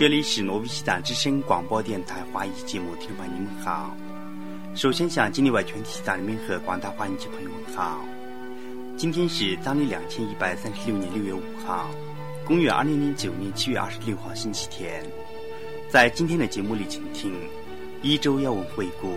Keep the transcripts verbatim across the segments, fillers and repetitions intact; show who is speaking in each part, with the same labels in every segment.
Speaker 1: 这里是挪威西藏之声广播电台华语节目，听众朋友你们好。首先向境内外全体西藏人民和广大华人籍朋友们好。今天是藏历两千一百三十六年六月五号，公元二零零九年七月二十六号星期天。在今天的节目里，请听一周要闻回顾。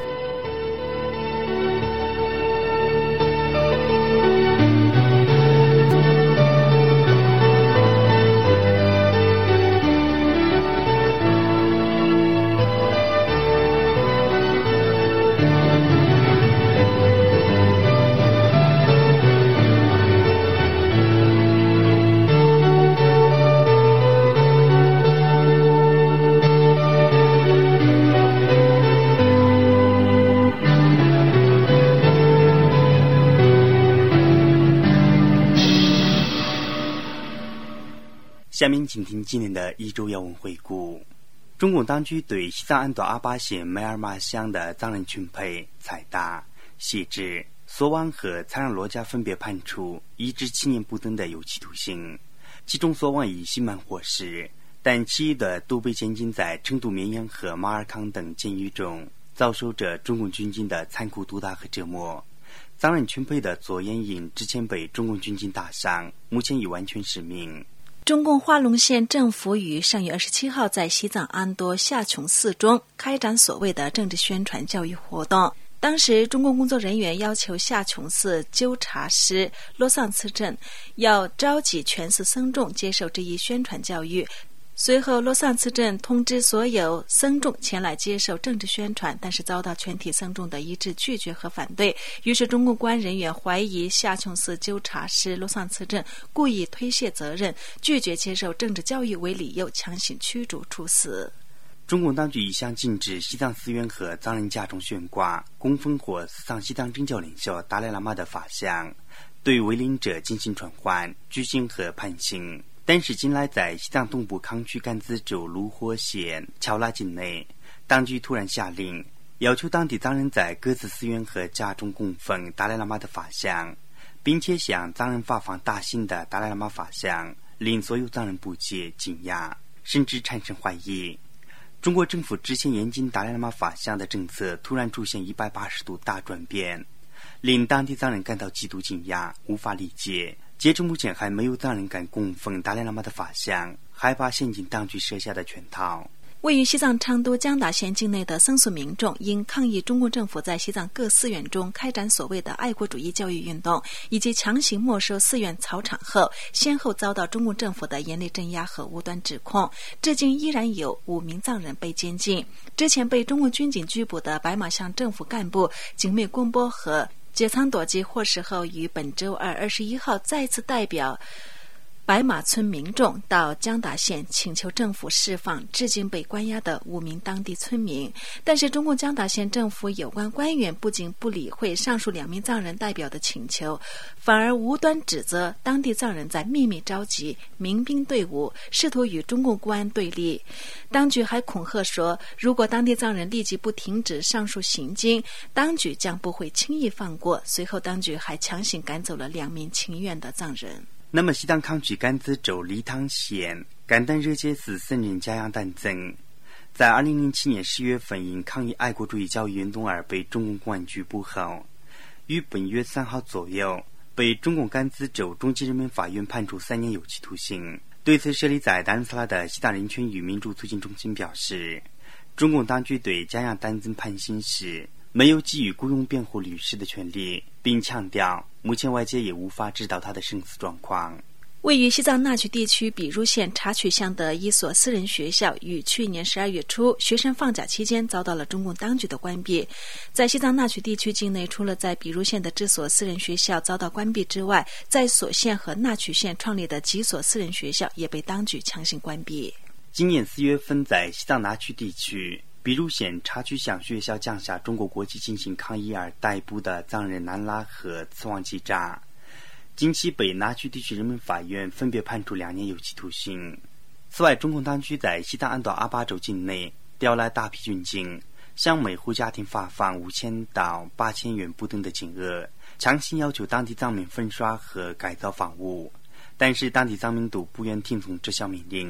Speaker 1: 下面请听今年的一周要闻回顾。中共当局对西藏安多阿巴县梅尔玛乡的藏人群配、采达、谢志、索旺和才让罗家分别判处一至七年不等的有期徒刑，其中索旺以刑满获释，但其余的都被监禁在成都绵阳和马尔康等监狱中，遭受着中共军警的残酷毒打和折磨。藏人群配的左眼影之前被中共军警打伤，目前已完全失明。
Speaker 2: 中共化隆县政府于上月二十七号在西藏安多下琼寺中开展所谓的政治宣传教育活动。当时中共工作人员要求下琼寺纠察师罗桑次镇要召集全寺僧众接受这一宣传教育。随后罗桑次镇通知所有僧众前来接受政治宣传，但是遭到全体僧众的一致拒绝和反对。于是中共公安人员怀疑下琼寺纠察师罗桑次镇故意推卸责任，拒绝接受政治教育为理由强行驱逐处死。
Speaker 1: 中共当局一向禁止西藏寺院和藏人家中悬挂、供奉或私藏西藏政教领袖达赖喇嘛的法像，对违令者进行传唤、拘禁和判刑。但是近来在西藏东部康区甘孜州卢火县乔拉境内，当局突然下令要求当地藏人在各自寺院和家中供奉达赖喇嘛的法像，并且向藏人发放大型的达赖喇嘛法像，令所有藏人不解、惊讶，甚至产生怀疑。中国政府之前严禁达赖喇嘛法像的政策突然出现一百八十度大转变，令当地藏人感到极度惊讶，无法理解。截至目前，还没有藏人敢供奉达赖喇嘛的法像，害怕陷进当局设下的圈套。
Speaker 2: 位于西藏昌都江达县境内的僧俗民众因抗议中共政府在西藏各寺院中开展所谓的爱国主义教育运动，以及强行没收寺院草场后，先后遭到中共政府的严厉镇压和无端指控，至今依然有五名藏人被监禁。之前被中共军警拘捕的白马乡政府干部景妹贡波和解仓躲机获释后，于本周二二十一号再次代表白马村民众到江达县请求政府释放至今被关押的五名当地村民。但是中共江达县政府有关官员不仅不理会上述两名藏人代表的请求，反而无端指责当地藏人在秘密召集民兵队伍，试图与中共公安对立。当局还恐吓说，如果当地藏人立即不停止上述行径，当局将不会轻易放过。随后当局还强行赶走了两名情愿的藏人。
Speaker 1: 那么西藏康区甘孜州理塘县甘丹热杰寺僧人嘉阳丹增，在二零零七年十月份因抗议爱国主义教育运动而被中共公安拘捕后，于本月三号左右被中共甘孜州中级人民法院判处三年有期徒刑。对此，设立在达仁萨拉的西藏人权与民主促进中心表示，中共当局对嘉阳丹增判刑时没有给予雇佣辩护律师的权利，并强调目前外界也无法知道他的生死状况。
Speaker 2: 位于西藏纳曲地区比如县察曲乡的一所私人学校于去年十二月初学生放假期间遭到了中共当局的关闭。在西藏纳曲地区境内，除了在比如县的这所私人学校遭到关闭之外，在所县和纳曲县创立的几所私人学校也被当局强行关闭。
Speaker 1: 今年四月份在西藏纳曲地区比如县察曲乡学校降下中国国旗进行抗议而逮捕的藏人南拉和次旺吉扎，近期被纳曲地区人民法院分别判处两年有期徒刑。此外，中共当局在西藏安多阿巴州境内调来大批军警，向每户家庭发放五千到八千元不等的金额，强行要求当地藏民粉刷和改造房屋。但是当地藏民都不愿听从这项命令，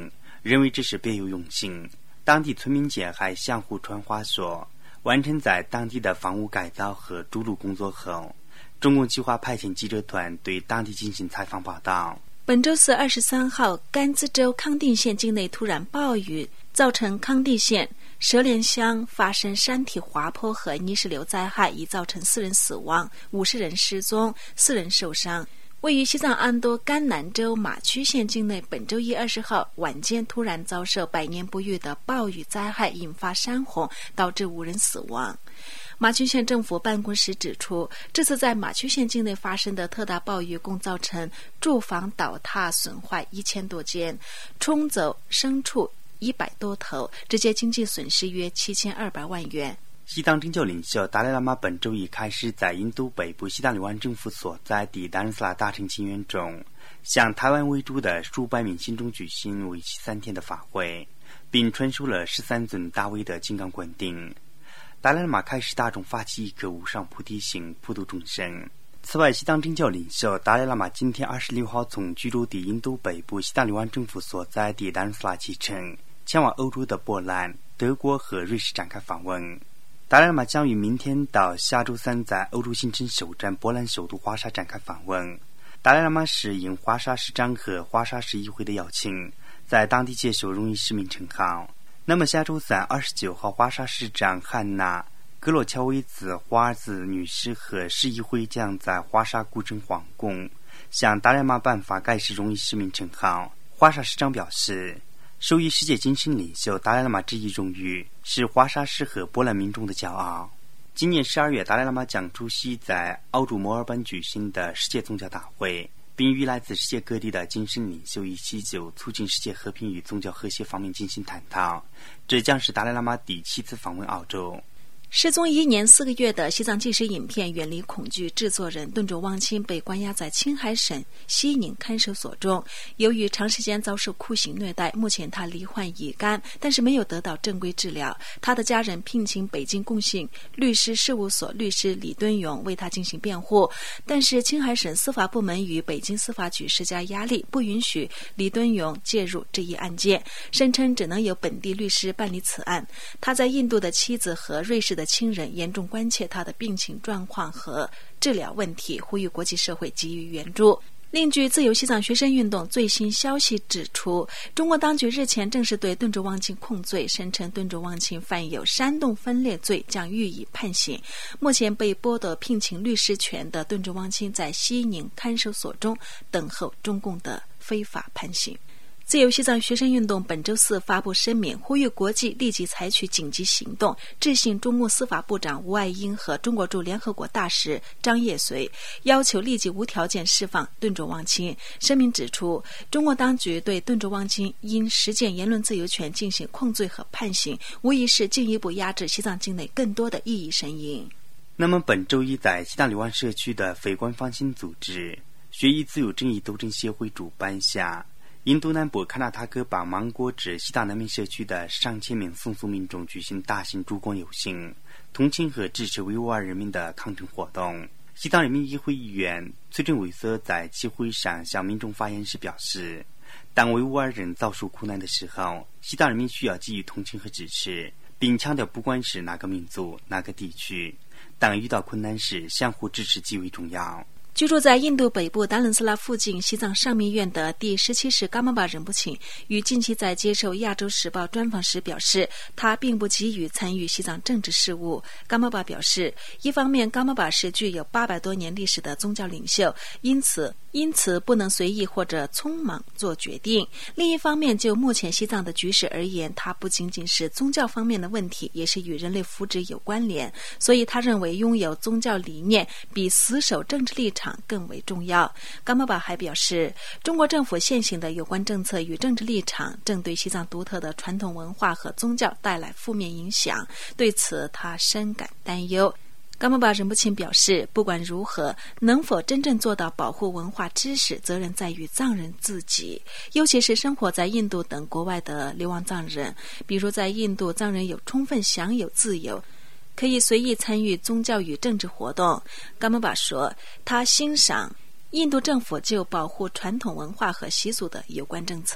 Speaker 1: 认为这是别有用心。当地村民间还相互传话说，完成在当地的房屋改造和筑路工作后，中共计划派遣记者团对当地进行采访报道。
Speaker 2: 本周四二十三号，甘孜州康定县境内突然暴雨，造成康定县蛇连乡发生山体滑坡和泥石流灾害，已造成四人死亡、五十人失踪、四人受伤。位于西藏安多甘南州马曲县境内，本周一二十号晚间突然遭受百年不遇的暴雨灾害，引发山洪，导致五人死亡。马曲县政府办公室指出，这次在马曲县境内发生的特大暴雨共造成住房倒塌损坏一千多间，冲走牲畜一百多头，直接经济损失约七千二百万元。
Speaker 1: 西藏政教领袖达赖喇嘛本周一开始在印度北部西藏流亡政府所在地达仁斯拉大臣清园中，向台湾为主的数百名信众举行为期三天的法会，并传授了十三尊大威的金刚灌顶。达赖喇嘛开始大众发起一颗无上菩提心，普度众生。此外，西藏政教领袖达赖喇嘛今天二十六号从居住地印度北部西藏流亡政府所在地达仁斯拉启程，前往欧洲的波兰、德国和瑞士展开访问。达赖喇嘛将于明天到下周三在欧洲行程首站波兰首都华沙展开访问。达赖喇嘛是应华沙市长和华沙市议会的邀请，在当地接受荣誉市民称号。那么下周三二十九号，华沙市长汉娜·格罗乔维兹华尔兹女士和市议会将在华沙古镇皇宫向达赖喇嘛颁发盖世荣誉市民称号。华沙市长表示，授予世界精神领袖达赖喇嘛这一荣誉是华沙市和波兰民众的骄傲。今年十二月，达赖喇嘛将出席在澳洲墨尔本举行的世界宗教大会，并与来自世界各地的精神领袖一起就促进世界和平与宗教和谐方面进行探讨。这将是达赖喇嘛第七次访问澳洲。
Speaker 2: 失踪一年四个月的西藏纪实影片《远离恐惧》制作人顿卓旺钦被关押在青海省西宁看守所中，由于长时间遭受酷刑虐待，目前他罹患乙肝，但是没有得到正规治疗。他的家人聘请北京共信律师事务所律师李敦勇为他进行辩护，但是青海省司法部门与北京司法局施加压力，不允许李敦勇介入这一案件，声称只能由本地律师办理此案。他在印度的妻子和瑞士的亲人严重关切他的病情状况和治疗问题，呼吁国际社会给予援助。另据自由西藏学生运动最新消息指出，中国当局日前正式对顿卓旺钦控罪，声称顿卓旺钦犯有煽动分裂罪，将予以判刑。目前被剥夺聘请律师权的顿卓旺钦在西宁看守所中等候中共的非法判刑。自由西藏学生运动本周四发布声明，呼吁国际立即采取紧急行动，致信中共司法部长吴爱英和中国驻联合国大使张业遂，要求立即无条件释放顿卓旺钦。声明指出，中国当局对顿卓旺钦因实践言论自由权进行控罪和判刑，无疑是进一步压制西藏境内更多的异议声音。
Speaker 1: 那么本周一在西藏流亡社区的非官方性组织学艺自由正义斗争协会主办下，印度南部喀纳塔格邦芒果至西藏难民社区的上千名松苏民众举行大型烛光游行，同情和支持维吾尔人民的抗争活动。西藏人民议会议员崔振伟则在集会上向民众发言时表示，当维吾尔人遭受苦难的时候，西藏人民需要给予同情和支持，并强调不管是哪个民族、哪个地区，当遇到困难时，相互支持极为重要。
Speaker 2: 居住在印度北部达伦斯拉附近西藏上密院的第十七世噶玛巴仁波切于近期在接受亚洲时报专访时表示，他并不急于参与西藏政治事务。噶玛巴表示，一方面噶玛巴是具有八百多年历史的宗教领袖，因此因此不能随意或者匆忙做决定。另一方面，就目前西藏的局势而言，它不仅仅是宗教方面的问题，也是与人类福祉有关联，所以他认为拥有宗教理念比死守政治立场更为重要。噶玛巴还表示，中国政府现行的有关政策与政治立场正对西藏独特的传统文化和宗教带来负面影响，对此他深感担忧。噶玛巴仁波切表示，不管如何，能否真正做到保护文化知识，责任在于藏人自己，尤其是生活在印度等国外的流亡藏人。比如在印度，藏人有充分享有自由，可以随意参与宗教与政治活动。噶玛巴说，他欣赏印度政府就保护传统文化和习俗的有关政策。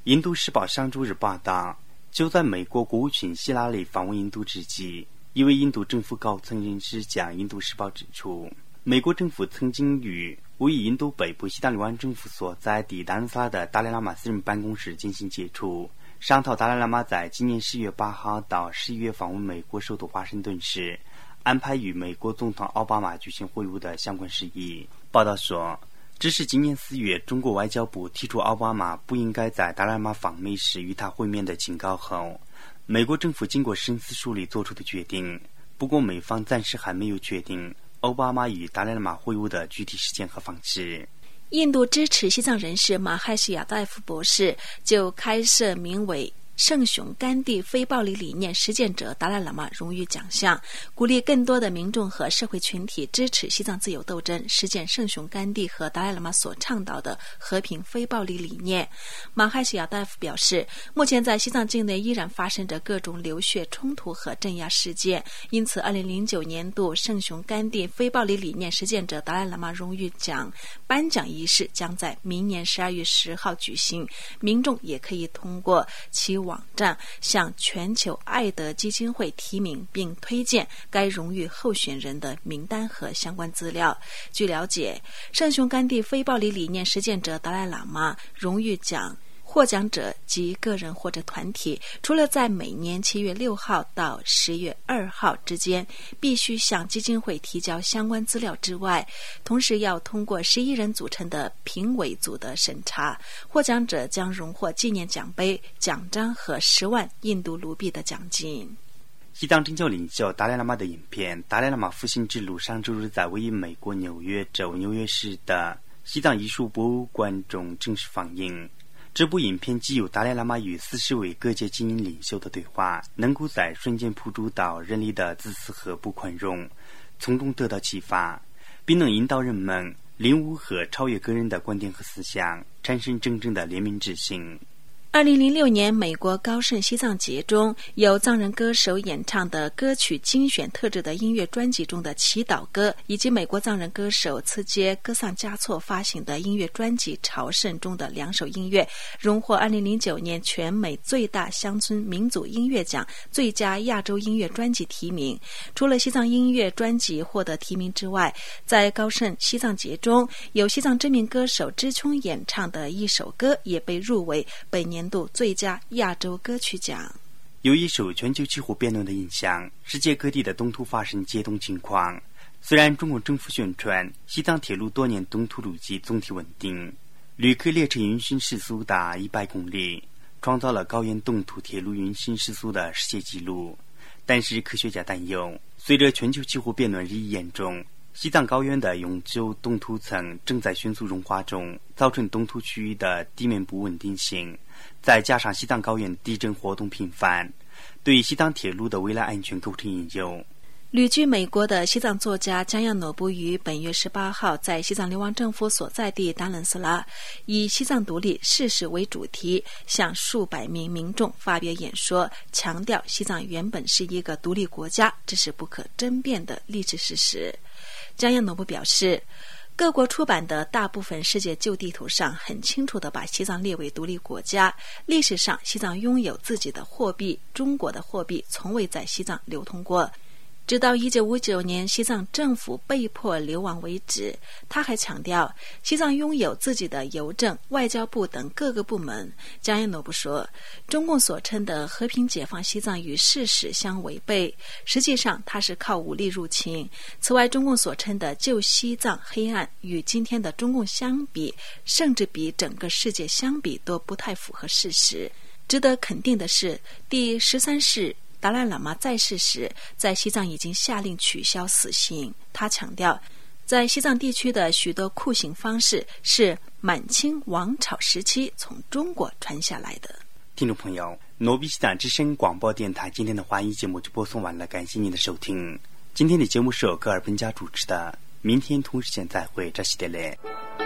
Speaker 1: 印度时报上周日报道，就在美国国务卿希拉里访问印度之际，一位印度政府高层人士向印度时报指出，美国政府曾经与位于印度北部西藏流亡政府所在地达兰萨的达赖喇嘛私人办公室进行接触，商讨达赖喇嘛在今年十月八号到十一月访问美国首都华盛顿时安排与美国总统奥巴马举行会晤的相关事宜。报道说，这是今年四月中国外交部提出奥巴马不应该在达赖喇嘛访美时与他会面的警告后，美国政府经过深思熟虑做出的决定。不过美方暂时还没有确定奥巴马与达赖喇嘛会晤的具体时间和方式。
Speaker 2: 印度支持西藏人士马海西亚大夫博士就开设名为圣雄甘地非暴力理念实践者达赖喇嘛荣誉奖项，鼓励更多的民众和社会群体支持西藏自由斗争，实践圣雄甘地和达赖喇嘛所倡导的和平非暴力理念。马海西亚大夫表示，目前在西藏境内依然发生着各种流血冲突和镇压事件，因此二零零九年度圣雄甘地非暴力理念实践者达赖喇嘛荣誉奖颁奖仪式将在明年十二月十号举行，民众也可以通过其网站向全球爱德基金会提名并推荐该荣誉候选人的名单和相关资料。据了解，圣雄甘地非暴力理念实践者达赖喇嘛荣誉奖获奖者及个人或者团体，除了在每年七月六号到十月二号之间必须向基金会提交相关资料之外，同时要通过十一人组成的评委组的审查。获奖者将荣获纪念奖杯、奖章和十万印度卢比的奖金。
Speaker 1: 西藏真教领袖达赖喇嘛的影片《达赖喇嘛复兴之路》上周日在位于美国纽约州纽约市的西藏艺术博物馆中正式放映。这部影片既有达赖喇嘛与四十位各界精英领袖的对话，能够在瞬间捕捉到人类的自私和不宽容，从中得到启发，并能引导人们领悟和超越个人的观点和思想，产生真正的怜悯之心。
Speaker 2: 二零零六年美国高盛西藏节中，由藏人歌手演唱的歌曲精选特制的音乐专辑中的祈祷歌，以及美国藏人歌手次杰歌桑嘉措发行的音乐专辑朝圣中的两首音乐，荣获二零零九年全美最大乡村民族音乐奖最佳亚洲音乐专辑提名。除了西藏音乐专辑获得提名之外，在高盛西藏节中，由西藏知名歌手知琼演唱的一首歌也被入围本年度最佳亚洲歌曲奖。
Speaker 1: 由于受全球气候变暖的影响，世界各地的冻土发生结冻情况。虽然中国政府宣传西藏铁路多年冻土路基总体稳定，旅客列车运行时速达一百公里，创造了高原冻土铁路运行时速的世界纪录，但是科学家担忧，随着全球气候变暖日益严重，西藏高原的永久冻土层正在迅速融化中，造成冻土区域的地面不稳定性，再加上西藏高原地震活动频繁，对西藏铁路的未来安全构成隐忧。
Speaker 2: 旅居美国的西藏作家江亚诺布于本月十八号在西藏流亡政府所在地达兰斯拉，以西藏独立事实为主题，向数百名民众发表演说，强调西藏原本是一个独立国家，这是不可争辩的历史事实。江亚诺布表示，各国出版的大部分世界旧地图上很清楚地把西藏列为独立国家，历史上西藏拥有自己的货币，中国的货币从未在西藏流通过，直到一九五九年西藏政府被迫流亡为止。他还强调，西藏拥有自己的邮政、外交部等各个部门。江亚诺布说，中共所称的和平解放西藏与事实相违背，实际上它是靠武力入侵。此外，中共所称的救西藏黑暗与今天的中共相比，甚至比整个世界相比都不太符合事实。值得肯定的是，第十三世达赖喇嘛在世时，在西藏已经下令取消死刑。他强调，在西藏地区的许多酷刑方式是满清王朝时期从中国传下来的。
Speaker 1: 听众朋友，诺比西藏之声广播电台今天的华语节目就播送完了，感谢您的收听。今天的节目是由格尔本家主持的，明天同时间再会，这是的嘞。